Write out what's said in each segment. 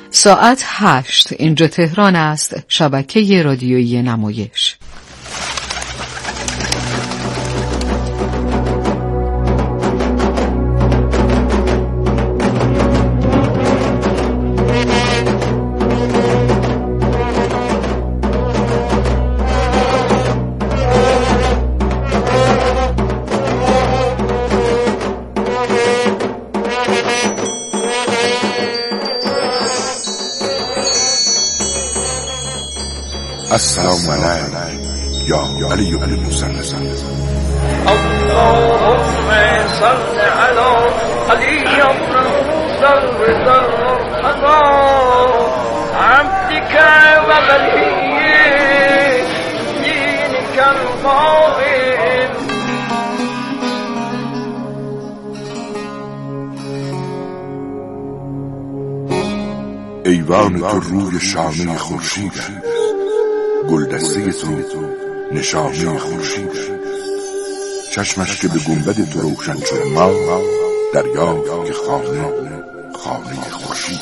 ساعت 8 اینجا تهران است. شبکه رادیویی نمایش. السلام علیکم یا علی ابن موسی. اللهم صل علی علی ابن موسی عبدك وولي دينك القائم. ایوان تو روی شانه خورشید، گلدسته تو نشانه خورشید، چشمش که به گنبد تو روشن شد ما دریا که خانه خورشید.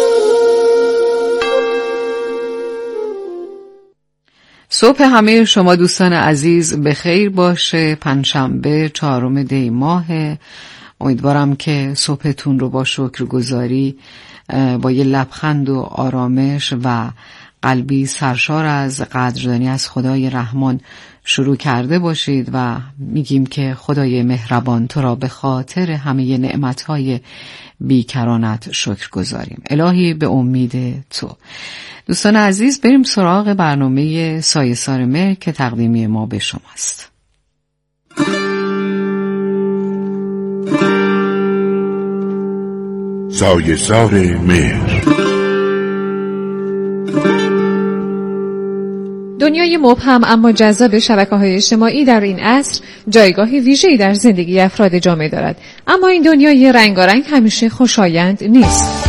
صبح همه شما دوستان عزیز به خیر باشه. پنجشنبه 4 دی ماه. امیدوارم که صبحتون رو با شکرگزاری، با یه لبخند و آرامش و قلبی سرشار از قدردانی از خدای رحمان شروع کرده باشید و میگیم که خدای مهربان تو را به خاطر همه نعمتهای بیکرانت شکر گذاریم. الهی به امید تو. دوستان عزیز بریم سراغ برنامه سایه‌سار مهر که تقدیمی ما به شماست. سایه‌سار مهر. دنیای مبهم اما جذاب شبکه‌های اجتماعی در این عصر جایگاهی ویژه‌ای در زندگی افراد جامعه دارد، اما این دنیای رنگارنگ همیشه خوشایند نیست.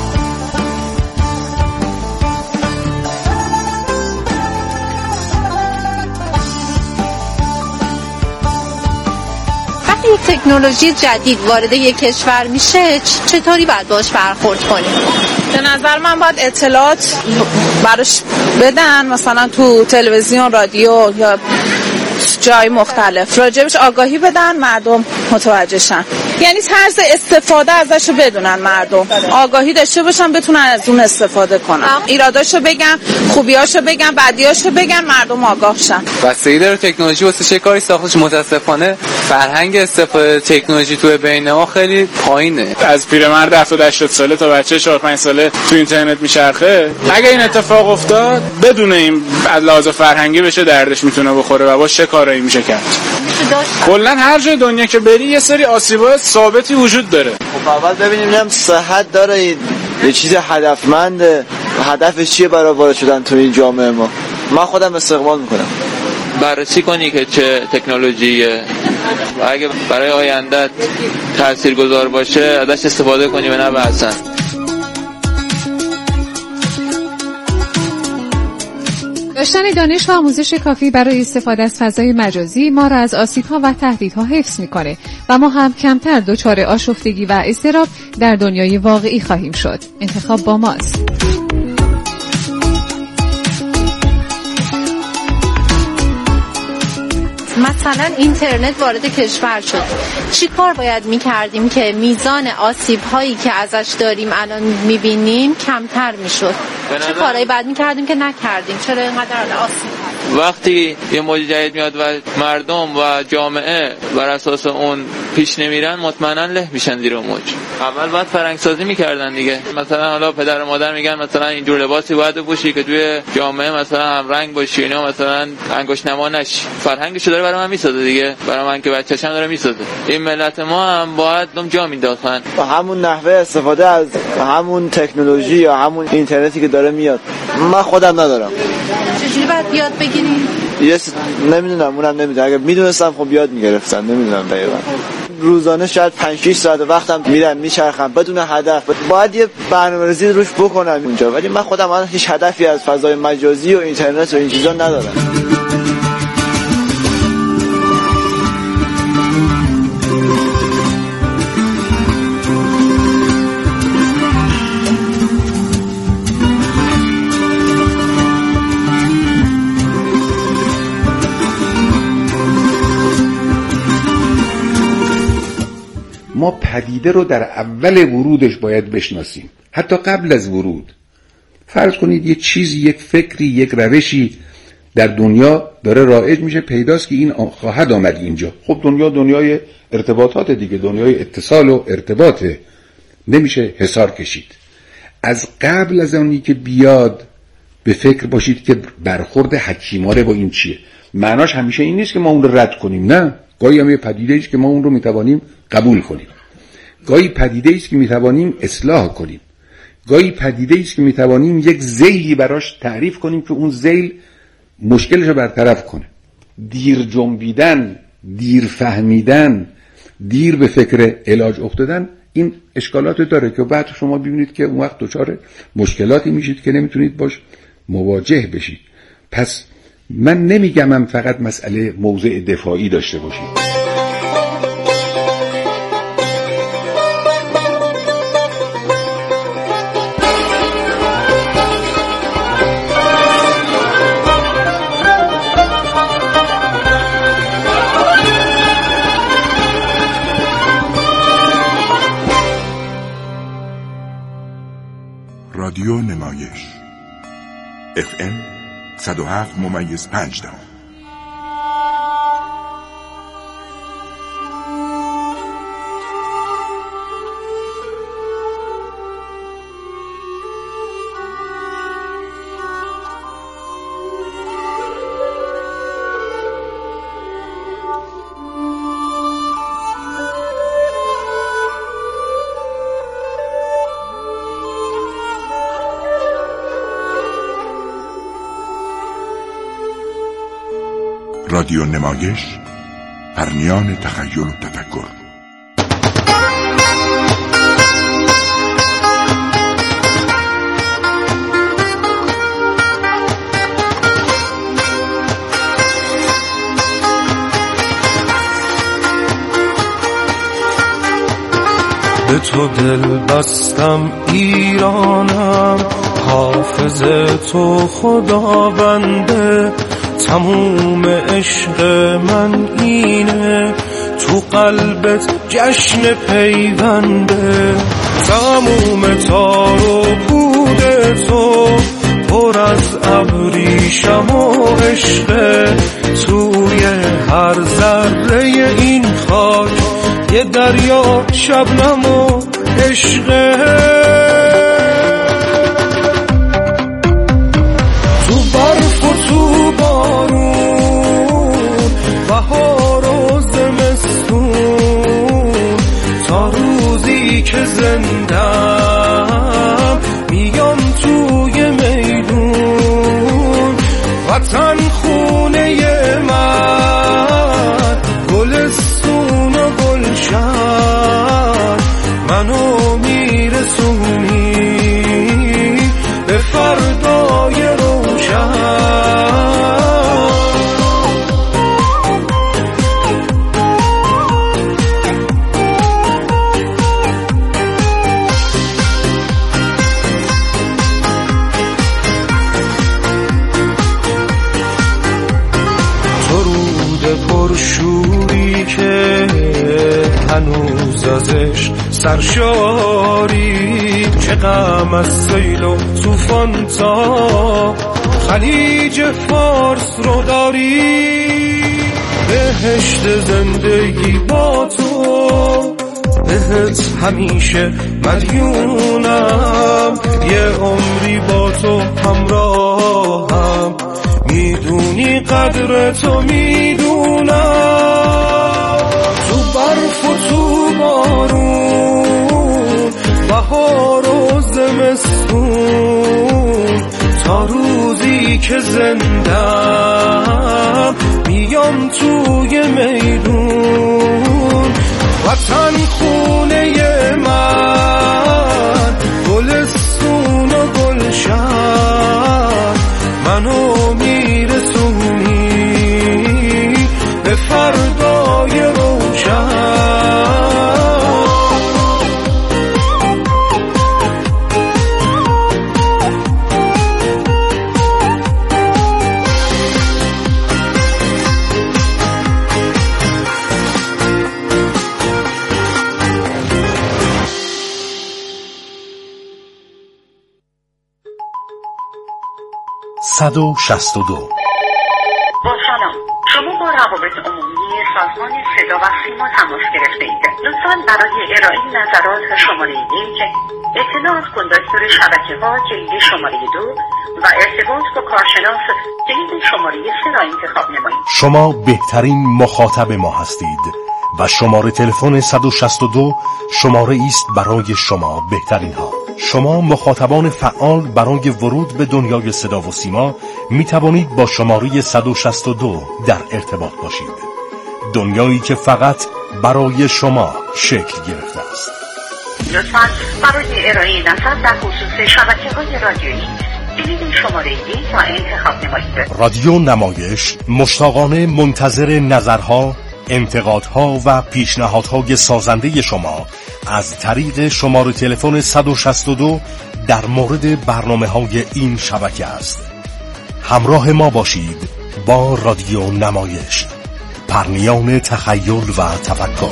وقتی یک تکنولوژی جدید وارد یک کشور میشه چطوری باید باش برخورد کنیم؟ به نظر من باید اطلاعات براش بدن، مثلا تو تلویزیون، رادیو یا جای مختلف راجبش آگاهی بدن، مردم متوجه شن. یعنی طرز استفاده ازشو بدونن، مردم آگاهی داشته باشن، بتونن از اون استفاده کنن. ایراداشو بگن، خوبیاشو بگن، بدیاشو بگن، مردم آگاه شن. بستگی داره تکنولوژی واسه چه کاری ساختش. متاسفانه فرهنگ استفاده تکنولوژی تو بین ما خیلی پایینه. از پیرمرد 70-80 ساله تا بچه 4-5 ساله تو اینترنت میچرخه. اگه این اتفاق افتاد بدون این از لحاظ فرهنگی بشه دردش میتونه بخوره و با چه کارایی میشه کرد. کلا هر جای دنیا که بری یه سری آسیب‌های ثابتی وجود داره. خب اول ببینیم اینم صحت داره، یه چیز هدفمنده، هدفش چیه برای وارد شدن تو این جامعه ما. من خودم استقبال میکنم. بررسی کنی که چه تکنولوژیه و اگه برای آیندت تاثیرگذار باشه ازش استفاده کنی و نه بحثن. داشتن دانش و آموزش کافی برای استفاده از فضای مجازی ما را از آسیب‌ها و تهدیدها حفظ می‌کنه و ما هم کمتر دچار آشفتگی و اضطراب در دنیای واقعی خواهیم شد. انتخاب با ماست. مثلا اینترنت وارد کشور شد، چی کار باید میکردیم که میزان آسیب هایی که ازش داریم الان میبینیم کمتر میشد؟ چه کارهایی باید میکردیم که نکردیم؟ چرا اینقدر آسیب؟ وقتی یه موج جدید میاد و مردم و جامعه بر اساس اون پیش نمیرن مطمئنا له میشن زیر موج. اول باید فرهنگ سازی میکردن دیگه. مثلا حالا پدر و مادر میگن مثلا اینجور لباسی باید بپوشی که توی جامعه مثلا هم رنگ باشی، اینا مثلا انگشت نما نشی. فرهنگش داره برای من میسازه دیگه، برای من که بچه‌شم داره میسازه. این ملت ما هم باید دم جا مینداختن. همون نحوه استفاده از همون تکنولوژی یا همون اینترنتی که داره میاد من خودم ندارم. چجوری باید یاد بگیریم؟ نمیدونم، اونم نمیدونم. اگه میدونستم خب یاد میگرفتم. نمیدونم دقیقاً. روزانه شاید 5-6 ساعت وقتم میرم میچرخم بدون هدف. باید یه برنامه‌ریزی روش بکنم اونجا، ولی من خودم الان هیچ هدفی از فضای مجازی و اینترنت و این چیزا ندارم. پدیده رو در اول ورودش باید بشناسیم، حتی قبل از ورود. فرض کنید یه چیزی، یک فکری، یک روشی در دنیا داره رایج میشه، پیداست که این خواهد آمد اینجا. خب دنیا دنیای ارتباطات دیگه، دنیای اتصال و ارتباطه، نمیشه حصار کشید. از قبل از اونی که بیاد به فکر باشید که برخورد حکیمانه با این چیه. معناش همیشه این نیست که ما اون رو رد کنیم، نه، گاهی هم یه پدیده ایست که ما اون رو میتوانیم قبول کنیم، گاهی پدیده ایست که میتوانیم اصلاح کنیم، گاهی پدیده ایست که میتوانیم یک ذیلی براش تعریف کنیم که اون ذیل مشکلش رو برطرف کنه. دیر جنبیدن، دیر فهمیدن، دیر به فکر علاج افتادن، این اشکالات داره که بعد شما ببینید که اون وقت دچار مشکلاتی میشید که نمیتونید باش مواجه بشید. پس من نمیگم فقط مسئله موضع دفاعی داشته باشید. رادیو نمایش FM 107.5. رادیو نمایش، پرمیان تخیل و تفکر. به تو دل بستم ایرانم، حافظ تو خداونده، تموم عشق من اینه، تو قلبت جشن پیونده، تموم تار و پود تو پر از ابریشم و عشقه، توی هر ذره این خاک یه دریا شبنم و عشقه، تو برف و تو بارون، بهار و زمستون، تا روزی که زندم میام توی میدون، وطن خونه من، گلستون و گلشن، منو میرسونی به فردای روشن. تو رود پرشوری که هنوز ازش سرشاری، چه غم از سیل و طوفان تا خلیج فارس رو داری، بهشت زندگی با تو، بهت همیشه مدیونم، یه عمری با تو همراهم، میدونی قدر تو میدونم، تو برف و تو بارون، بهار و زمستون، تا روزی که زندم میام توی میدون، وطن خونه من، گلستون و گلشن، منو میرسونی به فردای روشن. 162. با سلام، شما با روابط عمومی سازمان صدا و سیما تماس گرفته اید. لطفاً برای ارائه نظرات شماره 1، اطلاعات کندکتور شبکه‌ها کلید شماره 2 و ارتباط با کارشناس کلید شماره 3 را انتخاب نمایید. شما بهترین مخاطب ما هستید و شماره تلفن 162 شماره است برای شما بهترین ها. شما مخاطبان فعال برای ورود به دنیای صدا و سیما می توانید با شماره 162 در ارتباط باشید. دنیایی که فقط برای شما شکل گرفته است. لطفاً برای ارائه نظر در خصوص شبکه‌های رادیویی کلید شماره 1 را انتخاب نمایید. رادیو نمایش مشتاقانه منتظر نظرها، انتقادها و پیشنهادهای سازنده شما از طریق شماره تلفن 162 در مورد برنامه‌های این شبکه است. همراه ما باشید با رادیو نمایش، پرنیان تخیل و تفکر.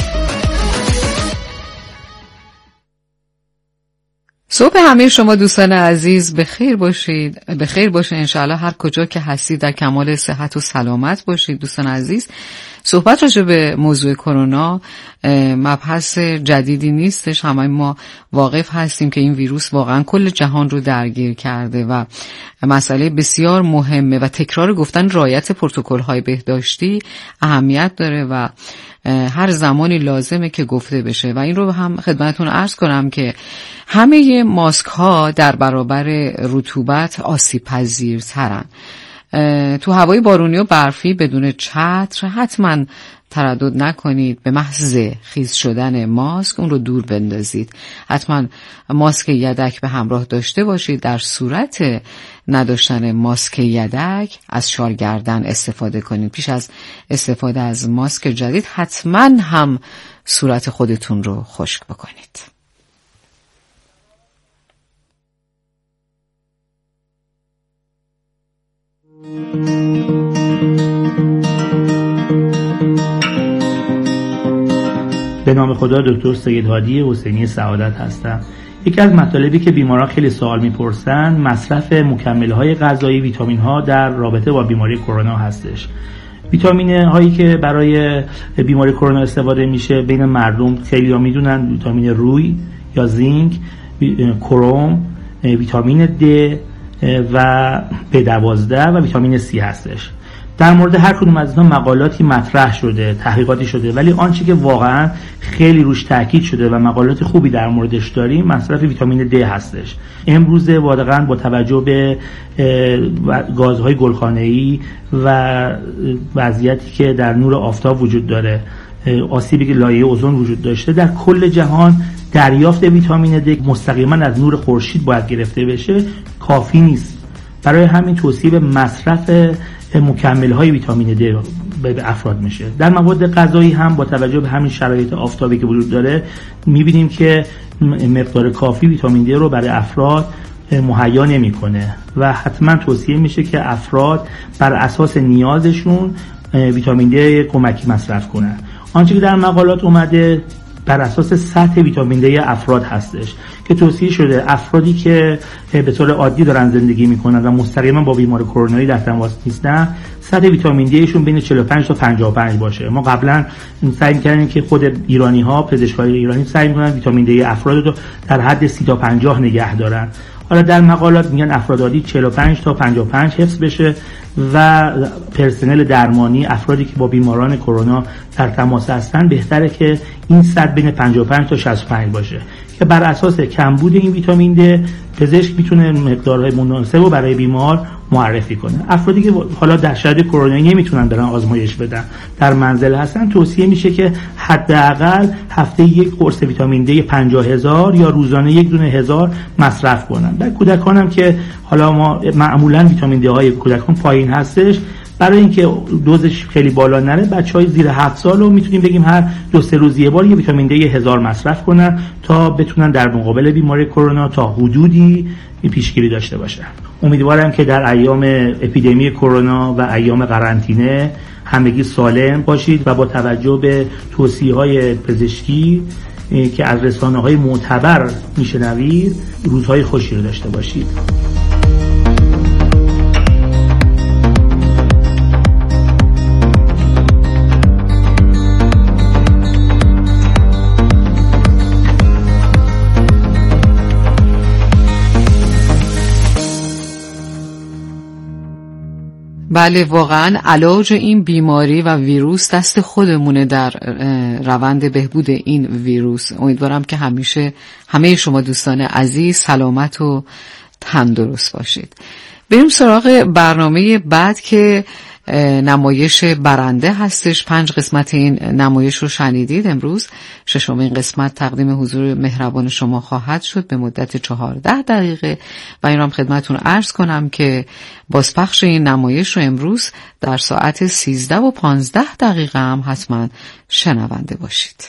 صبح همه شما دوستان عزیز بخیر باشید، بخیر باشه انشاءالله هر کجا که هستید در کمال صحت و سلامت باشید. دوستان عزیز، صحبت راجع به موضوع کرونا مبحث جدیدی نیستش، همه ما واقف هستیم که این ویروس واقعا کل جهان رو درگیر کرده و مسئله بسیار مهمه و تکرار گفتن رعایت پروتکل‌های بهداشتی اهمیت داره و هر زمانی لازمه که گفته بشه و این رو هم خدمتتون عرض کنم که همه ماسک ها در برابر رطوبت آسیب پذیرترن. تو هوای بارونی و برفی بدون چتر حتما تردد نکنید، به محض خیس شدن ماسک اون رو دور بندازید. حتما ماسک یدک به همراه داشته باشید. در صورت نداشتن ماسک یدک از شال گردن استفاده کنید. پیش از استفاده از ماسک جدید حتما هم صورت خودتون رو خشک بکنید. به نام خدا دکتر سید هادی حسینی سعادت هستم. یکی از مطالبی که بیماران خیلی سوال میپرسن مصرف مکمل‌های غذایی ویتامین ها در رابطه با بیماری کرونا هستش. ویتامین هایی که برای بیماری کرونا استفاده میشه بین مردم خیلی ها میدونن ویتامین روی یا زینک، کروم، ویتامین د و B12 و ویتامین C هستش. در مورد هر کدوم از اینا مقالاتی مطرح شده، تحقیقاتی شده، ولی آنچه که واقعا خیلی روش تاکید شده و مقالات خوبی در موردش داریم مصرف ویتامین د هستش. امروزه واقعا با توجه به گازهای گلخانه‌ای و وضعیتی که در نور آفتاب وجود داره، آسیبی که لایه اوزون وجود داشته، در کل جهان دریافت ویتامین د مستقیما از نور خورشید باید گرفته بشه، کافی نیست. برای همین توصیه به مصرف مکمل‌های ویتامین د به افراد میشه. در مواد غذایی هم با توجه به همین شرایط آفتابی که وجود داره می‌بینیم که مقدار کافی ویتامین د رو برای افراد مهیا نمی‌کنه و حتما توصیه میشه که افراد بر اساس نیازشون ویتامین د کمکی مصرف کنن. آنچه که در مقالات اومده بر اساس سطح ویتامین د افراد هستش که توصیه شده افرادی که به طور عادی دارن زندگی میکنن و مستقیما با بیماری کرونایی در تماس نیستن سطح ویتامین د شون بین 45 تا 55 باشه. ما قبلا سعی می‌کردیم که خود ایرانی ها، پزشکای ایرانی سعی می‌کنن ویتامین د افراد رو در حد 30 تا 50 نگه دارن. حالا در مقالات میگن افراد عادی 45 تا 55 حفظ بشه و پرسنل درمانی، افرادی که با بیماران کرونا در تماس هستن بهتره که این سطح بین 55 تا 65 باشه که بر اساس کمبود این ویتامین د پزشک میتونه مقدارهای مناسب رو برای بیمار معرفی کنه. افرادی که حالا در شرایط کرونایی نمیتونن برن آزمایش بدن، در منزل هستن، توصیه میشه که حداقل هفته یک قرص ویتامین د 50,000 یا روزانه 1 دونه 1000 مصرف کنن. در کودکان هم که حالا ما معمولا ویتامین د های کودکان پایین هستش، برای اینکه دوزش خیلی بالا نره بچهای زیر 7 سال رو میتونیم بگیم هر 2-3 روز یه بار یه ویتامین د 1000 مصرف کنن تا بتونن در مقابل بیماری کرونا تا حدودی پیشگیری داشته باشن. امیدوارم که در ایام اپیدمی کرونا و ایام قرنطینه همگی سالم باشید و با توجه به توصیه‌های پزشکی که از رسانه‌های معتبر میشنوید روزهای خوشی رو داشته باشید. بله واقعا علاج این بیماری و ویروس دست خودمونه در روند بهبود این ویروس. امیدوارم که همیشه همه شما دوستان عزیز سلامت و تندرست باشید. بریم سراغ برنامه بعد که نمایش برنده هستش. 5 قسمت این نمایش رو شنیدید. امروز 6مین قسمت تقدیم حضور مهربان شما خواهد شد به مدت 14 دقیقه و این رو هم خدمتون عرض کنم که بازپخش این نمایش رو امروز در ساعت 13 و 15 دقیقه هم حتما شنونده باشید.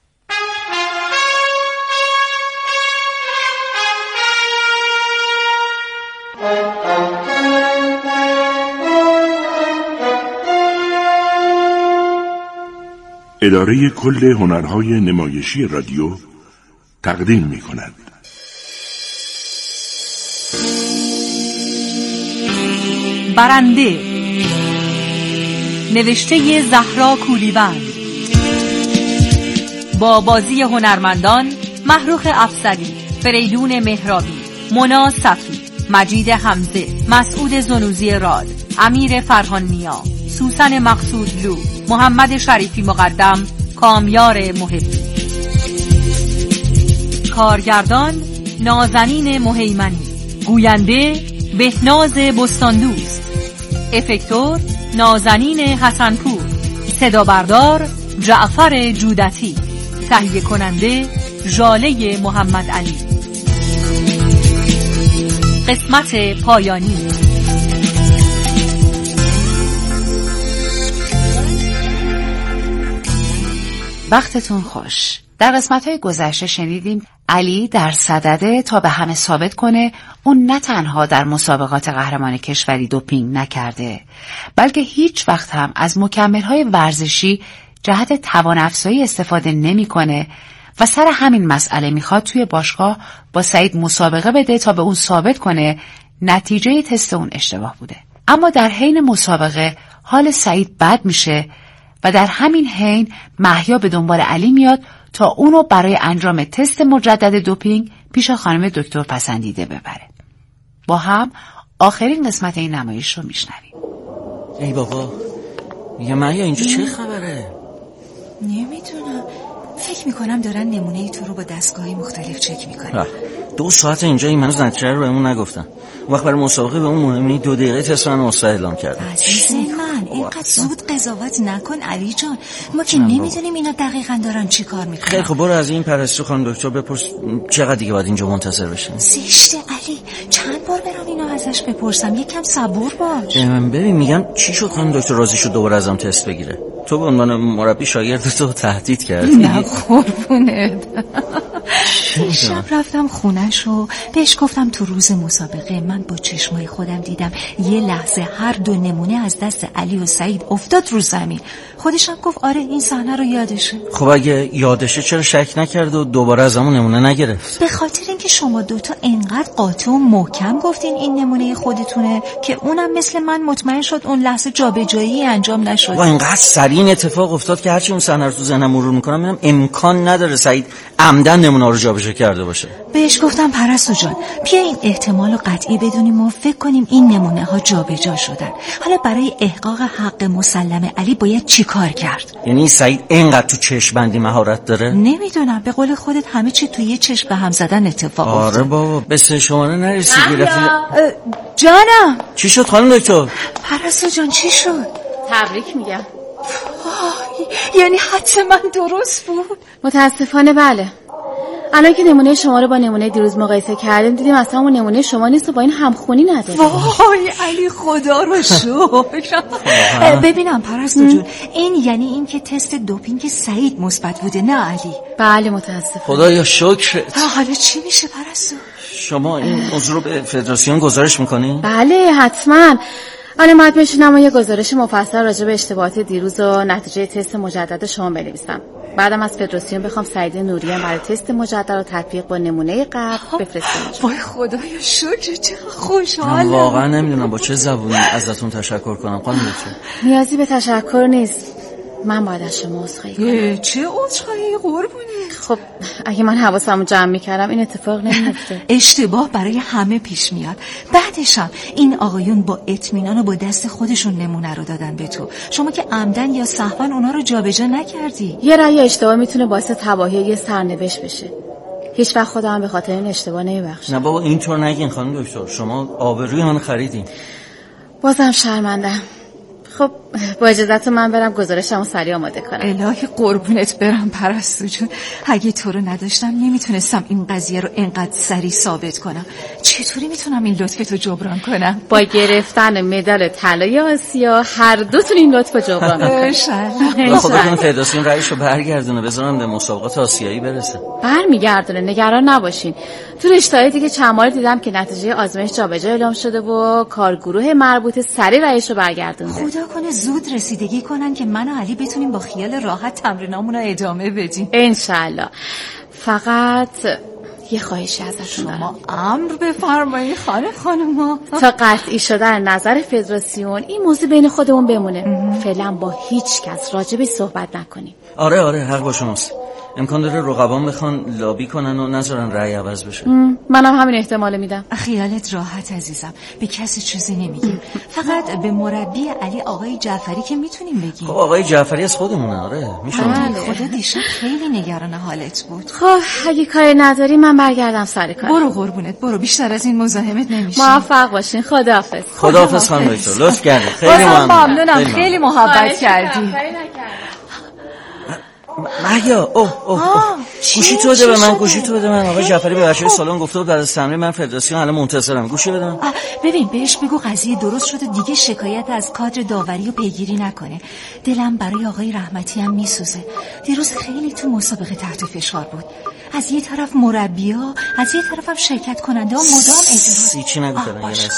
اداره کل هنرهای نمایشی رادیو تقدیم می کند. برنده، نوشته زهرا کولیوند، با بازی هنرمندان محروخ افسری، فریدون مهرابی، مونا صفی، مجید حمزه، مسعود زنوزی راد، امیر فرهان نیا، سوسن مقصودلو، محمد شریفی مقدم، کامیار محبی. کارگردان نازنین مهیمنی، گوینده بهناز بستاندوست، افکتور نازنین حسنپور، صدا بردار جعفر جودتی، تهیه کننده ژاله محمد علی. قسمت پایانی. وقتتون خوش. در قسمت‌های گذشته شنیدیم علی در صدده تا به همه ثابت کنه اون نه تنها در مسابقات قهرمان کشوری دوپینگ نکرده، بلکه هیچ وقت هم از مکمل‌های ورزشی جهت توان افزایی استفاده نمی‌کنه و سر همین مسئله میخواد توی باشگاه با سعید مسابقه بده تا به اون ثابت کنه نتیجه تست اون اشتباه بوده. اما در حین مسابقه حال سعید بد میشه و در همین حین مهیا به دنبال علی میاد تا اونو برای انجام تست مجدد دوپینگ پیش خانم دکتر پسندیده ببره. با هم آخرین قسمت این نمایش رو میشنویم. ای بابا، میگم مهیا اینجا چه خبره؟ نمیدونم، فکر میکنم دارن نمونه تو رو با دستگاهی مختلف چک میکنن. 2 ساعت اینجا این منوز نتیجه رو بهمون نگفتن. وقت برای مسابقه به اون مهمی 2 دقیقه تست من مستعد اعلام کردن. عزیز من اینقدر زود قضاوت نکن علی جان، ما که نمیدونیم اینا دقیقاً دارن چی کار میکنن. خیلی خب برو از این پرستو خانم دکتر بپرس چقدر دیگه باید اینجا منتظر بشیم. زشته علی، چند بار برام اینو ازش بپرسم، یکم صبور باش. ببین میگم چی شد خانم دکتر راضی شد دوباره ازم تست بگیره؟ تو به عنوان مربی شاگرد تو تهدید کردی. نه قربونت. شب رفتم خونش و بهش گفتم تو روز مسابقه من با چشمای خودم دیدم یه لحظه هر 2 نمونه از دست علی و سعید افتاد رو زمین. خودشم گفت آره این صحنه رو یادشه. خب اگه یادشه چرا شک نکرد و دوباره از همون نمونه نگرفت؟ به خاطر اینکه شما دوتا انقدر قاطع و محکم گفتین این نمونه خودتونه که اونم مثل من مطمئن شد اون لحظه جابجایی انجام نشد. و اینقدر سریع این اتفاق افتاد که هرچی اون صحنه رو تو ذهنم مرور میکنم میبینم امکان نداره سعید عمدن نمونه رو جابجا کرده باشه. بهش گفتم پرستو جان بیا این احتمال رو قطعی بدونیم و فکر کنیم این نمونه ها جابجا شدن. حالا برای احقاق حق مسلم علی باید چی کار کرد؟ یعنی سعید اینقدر تو چشم بندی مهارت داره؟ نمیدونم، به قول خودت همه چی توی یه چشم به هم زدن اتفاق افتاد. آره بابا به سن شماره نرسیدی. جانم چی شد خانم دکتر؟ پرستو جان چی شد؟ تبریک میگم. یعنی حدس من درست بود؟ متاسفانه بله. الان که نمونه شما رو با نمونه دیروز مقایسه کردیم دیدیم اصلا اون نمونه شما نیست و با این همخونی نداره. وای علی خدا رو شکر. ببینم پرستو جون این یعنی این که تست دوپینگ سعید مثبت بوده نه علی؟ بله متاسفم. خدایا شکرت. حالا چی میشه پرستو؟ شما این موضوع رو به فدراسیون گزارش میکنی؟ بله حتما. الان باید بشینم و یه گزارش مفصل راجع به اشتباهات دیروز و نتیجه تست مجدد شما بنویسم. بعدم از فدراسیون بخوام سعید نوریان برای تست مجدد رو تطبیق با نمونه قبل بفرستم. وای خدایا شکر چقدر خوشحالم. واقعا نمیدونم با چه زبونی ازتون تشکر کنم خانم دکتر. نیازی به تشکر نیست. من باید از شما عذرخواهی کنم. چه عذرخواهی قربونه؟ خب اگه من حواسمو جمع میکردم این اتفاق نمیفته. اشتباه برای همه پیش میاد. بعدش هم این آقایون با اطمینان و با دست خودشون نمونه رو دادن به تو، شما که عمدن یا سهوا اونا رو جابجا نکردی. یه رأی اشتباه میتونه باعث تباهی یه سرنوشت بشه. هیچ وقت خودم به خاطر این اشتباه نمیبخشم. نه بابا اینطور نگین خانم دکتر، شما آبروی من خریدین. بازم شرمندم. خب با اجازهتون من برم گزارشمو سریع آماده کنم. الهی قربونت برم پرستو جون، اگه تو رو نداشتم نمیتونستم این قضیه رو اینقدر سریع ثابت کنم. چطوری میتونم این لطفتو جبران کنم؟ با گرفتن مدال طلای آسیا هر دوتون این لطفو جبران کنم. ان خب بگم فدراسیون رئیسو برگردونه بذارن به مسابقات آسیایی برسه. برمیگردونه، نگران نباشین. تو رشته‌های دیگه چند بار دیدم که نتیجه آزمایش جابجا اعلام شده و کارگروه مربوطه سریع رئیسو برگردونده. خدا کنه زود رسیدگی کنن که من و علی بتونیم با خیال راحت تمرینامون رو ادامه بدیم. انشالله. فقط یه خواهشی ازتون شما امر بفرمایید خانم. تا قطعی شدن نظر فدراسیون این موضوع بین خودمون بمونه. فعلا با هیچ کس راجبش صحبت نکنیم. آره حق با شماست. امکان داره رقبان بخوان لابی کنن و نذارن رأی عوض بشه. منم همین احتمال میدم. خیالت راحت عزیزم، به کسی چیزی نمیگیم. فقط به مربی علی آقای جعفری که میتونیم بگیم. خب آقای جعفری از خودمونه. آره میشه. خدا دیشب خیلی نگران حالت بود. خب اگه کاری نداری من برگردم سر کار. برو قربونت برو، بیشتر از این مزاحمت نمیشه. موفق باشین. خداحافظ. خداحافظ خانم دکتر، لطف کردید. خیلی ممنونم. خیلی محبت کردی. مهیا گوشی تو بده به من. گوشی تو بده من. آقای جعفری به بچه‌های سالن گفته بود بعد از تمرین من فدراسیون الان منتظرم. گوشی بده من. ببین بهش بگو قضیه درست شده، دیگه شکایت از کادر داوری و پیگیری نکنه. دلم برای آقای رحمتی هم میسوزه. دیروز خیلی تو مسابقه تحت فشار بود. از یه طرف مربی‌ها، از یه طرف هم شرکت کننده ها مدام اعتراض. چی نگفتن؟ باشه.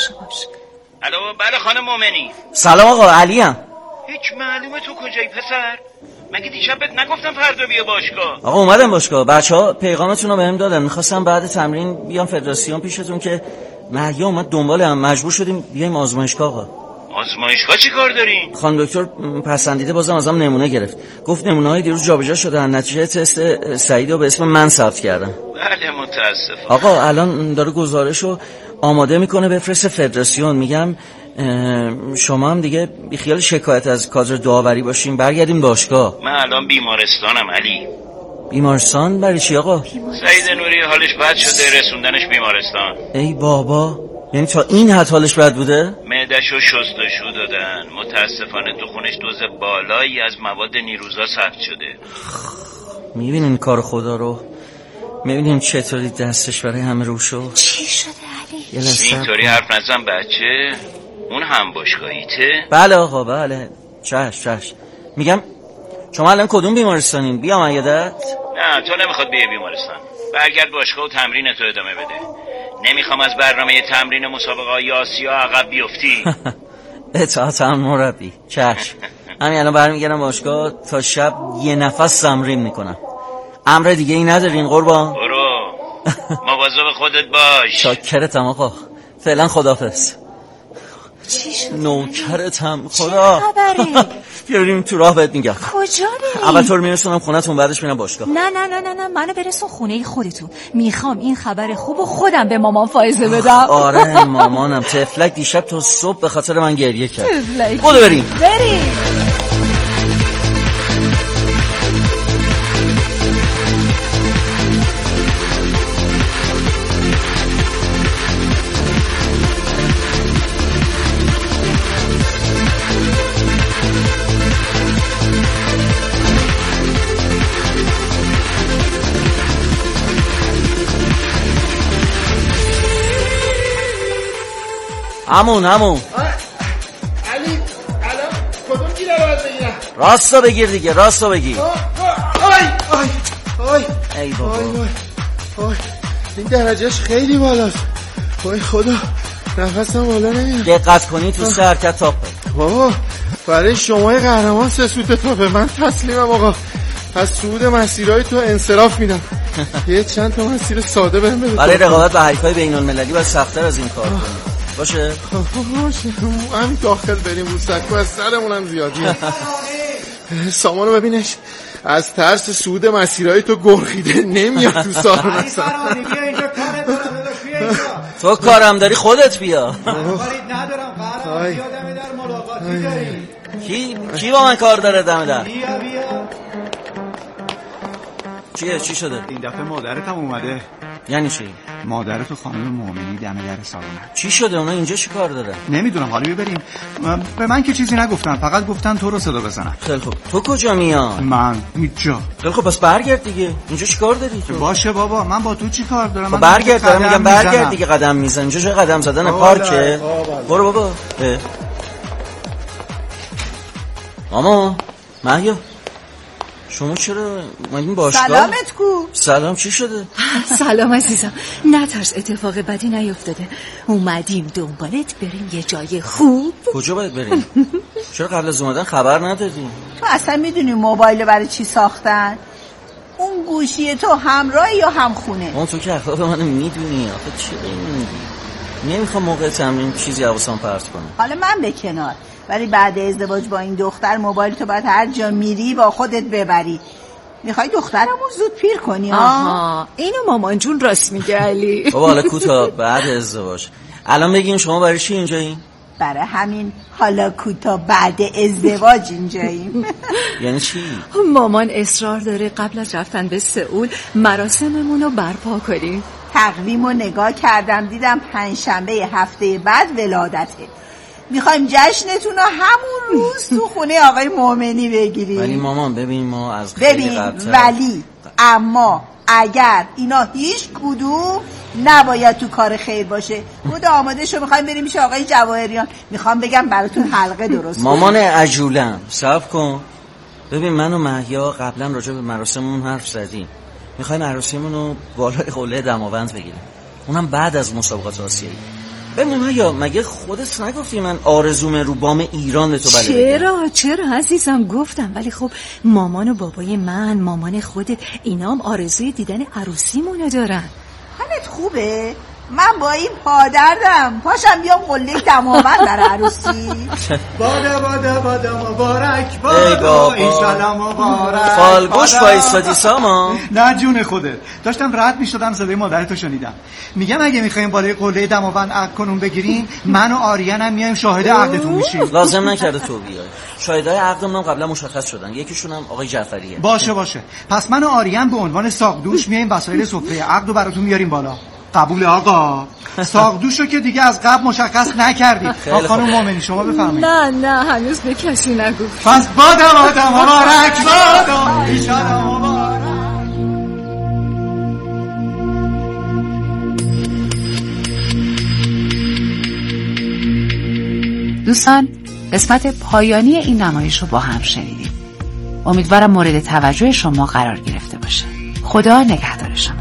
الو بله خانم مومنی. سلام آقا علیم. هیچ معلومه تو کجایی پسر؟ مگه دیشب بهت نگفتم فردا بیا باشگاه؟ آقا اومدم باشگاه. بچه‌ها پیغامتون رو بهم دادن. می‌خواستم بعد تمرین بیام فدراسیون پیشتون که مهیا اومد دنبالم. مجبور شدیم بیایم آزمایشگاه. آقا آزمایشگاه چی کار دارین؟ خانم دکتر پسندیده بازم ازم نمونه گرفت. گفت نمونه‌های دیروز جابجا شدن، نتیجه تست سعیدو به اسم من ثبت کردم. بله متاسفم. آقا الان داره گزارشو آماده میکنه بفرسته فدراسیون. میگم شما هم دیگه بیخیال شکایت از کادر داوری باشیم، برگردیم باشگاه. من الان بیمارستانم علی. بیمارستان؟ برای چی آقا؟ سعید نوری حالش بد شده، رسوندنش بیمارستان. ای بابا، یعنی تا این حد حالش بد بوده؟ معده‌شو شستشو دادن. متاسفانه تو خونش دوز بالایی از مواد نیروزا ثبت شده. میبینین کار خدا رو؟ میبینین چطوری دستش برای همه رو شد؟ چی شده علی؟ اینطوری حرف نزن بچه. اون هم باشگاهیته؟ بله آقا بله. چشم. میگم شما الان کدوم بیمارستانین؟ بیام عیادت؟ نه تو نمیخواد بیای بیمارستان. برگرد باشگاه و تمرین تو ادامه بده. نمیخوام از برنامه تمرین مسابقه های آسیا عقب بیفتی. اطاعتم مربی. چشم. همین الان برمیگردم باشگاه تا شب یه نفس تمرین میکنم. امر دیگه ای ندارین قربان؟ برو مواظب خودت باش. شاکرتم آقا. فعلا خداحافظ. چی شد؟ نوکرتم. خدا. چه خبره؟ بیاریم تو راه بهت میگم. کجا بری؟ اول تو رو میرسونم خونتون، بعدش میرم باشگاه. نه منو برسون خونه خودتون. میخوام این خبر خوبو خودم به مامان فائزه بدم. آره مامانم تفلک دیشب تا صبح به خاطر من گریه کرد. تفلک. خودو بریم. همون علی الان کدوم گیره رو باید بگیرم؟ راستو بگیر دیگه، راستو بگیر. ای بابا این درجهش خیلی بالاست. وای خدا نفسم بالا نمیاد. دقت کنی تو سه حرکت تاپ بابا برای شما قهرمان 3 سوت تاپه. من تسلیمم آقا. از صعود مسیرهای تو انصراف میدم. یه چند تا مسیر ساده بهم بده. برای رقابت با حریفای بین‌المللی باید سخت‌تر از این کار کنی. باشه همین داخل بریم رو سکو از سرمونم زیادیه. سامانو ببینش از ترس صعود مسیرهای تو گرخیده نمیاد تو سالن اصلا. تو کارم داری خودت بیا. کی با من کار داره دم در؟ چی شده؟ این دفعه مادرتم اومده. یعنی چی؟ مادرت و خانم مومنی دم در سالن. چی شده؟ اونا اینجا چی کار داره؟ نمیدونم، حالا ببریم. به من که چیزی نگفتن، فقط گفتن تو رو صدا بزنم. خیلی خوب. تو کجا میای؟ من اینجا. خیلی خوب، پس برگرد دیگه. اینجا چی کار داری تو؟ باشه بابا، من با تو چی کار دارم؟ من برگرد، دارم میگم برگرد دیگه. قدم میزنی اینجا، جای قدم زدن پارکه. برو بابا. ماما، مهیا، شما چرا اومدین باشگاه؟ سلامت کو؟ سلام، چی شده؟ سلام عزیزم، نترس، اتفاق بدی نیفتاده. اومدیم دنبالت بریم یه جای خوب. کجا باید بریم؟ چرا قبل از اومدن خبر ندادیم؟ تو اصلا میدونی موبایل برای چی ساختن؟ اون گوشی تو همراهی یا همخونه؟ اون تو که اخلاق منو میدونی، آخه چی میگی؟ نمیخوام موقع تمرین چیزی حواسم پرت کنه. حالا من به کنار، ولی بعد ازدواج با این دختر موبایل تو باید هر جا میری با خودت ببری. میخوای دخترمو زود پیر کنی؟ آها، اینو مامان جون راست میگه علی. بابا حالا کوتا، بعد ازدواج. الان بگیم شما برای چی اینجایین؟ برای همین حالا کوتا بعد ازدواج اینجاییم. یعنی چی؟ مامان اصرار داره قبل از رفتن به سئول مراسممون رو برپا کنیم. تقویمو نگاه کردم دیدم پنجشنبه هفته بعد ولادته. میخوایم جشنتون رو همون روز تو خونه آقای مومنی بگیریم. ولی مامان ببین، ما از خیلی قبل ولی اما اگر اینا هیچ کدوم نباید تو کار خیر باشه. بود آماده شو، میخوایم بریم میشه آقای جواهریان. میخوام بگم براتون حلقه درست مامان عجولم، صبر کن. ببین من و مهیا قبلا راجع به مراسممون حرف زدیم. میخوایم مراسممون رو بالای قله دماوند بگیریم، اونم بعد از مسابقات آسیایی. ببین یا مگه خودت نگفتی من آرزوم رو بام ایران تو بله؟ چرا عزیزم گفتم، ولی خب مامان و بابای من، مامان خودت، اینا هم آرزوی دیدن عروسیمونو دارن. حالت خوبه؟ من با این پادردم پاشم بیام قله دماوند در عروسی. بادا مبارک بادا ایشالا مبارک. فالگوش با ایستادی ساما؟ نه جون خودت، داشتم رد میشدم صدای مادرتو شنیدم. میگم اگه میخوایم بالای قله دماوند عقد کنون بگیریم، من و آریان هم میایم شاهد عقدتون میشیم. لازم نکرده تو بیای. شاهدای عقدمون قبلا مشخص شدن، یکیشون هم آقای جعفریه. باشه پس من و آریان به عنوان ساقدوش میایم وسایل سفره عقد رو براتون میاریم بالا. قبول آقا؟ ساقدوشو که دیگه از قبل مشخص نکردی. خانم مومنی شما بفرمایید. نه هنوز به کسی نگفت. پس بادا مبارک بادا ایشالا مبارک. دوستان، قسمت پایانی این نمایش رو با هم شنیدیم. امیدوارم مورد توجه شما قرار گرفته باشه. خدا نگهدار شما.